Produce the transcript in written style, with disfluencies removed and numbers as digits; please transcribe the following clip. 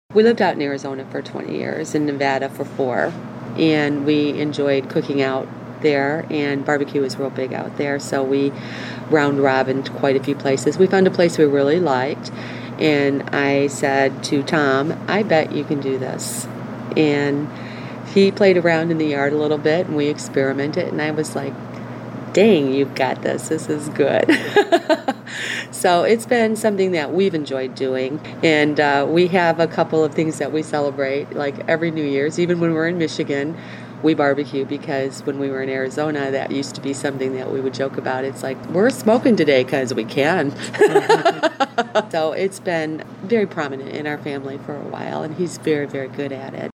We lived out in Arizona for 20 years, in Nevada for 4, and we enjoyed cooking out there, and barbecue is real big out there, so we round-robined quite a few places. We found a place we really liked, and I said to Tom, I bet you can do this. And he played around in the yard a little bit, and we experimented, and I was like, dang, you've got this. This is good. So it's been something that we've enjoyed doing. And we have a couple of things that we celebrate, like every New Year's. Even when we're in Michigan, we barbecue, because when we were in Arizona, that used to be something that we would joke about. It's like, we're smoking today because we can. So it's been very prominent in our family for a while, and he's very, very good at it.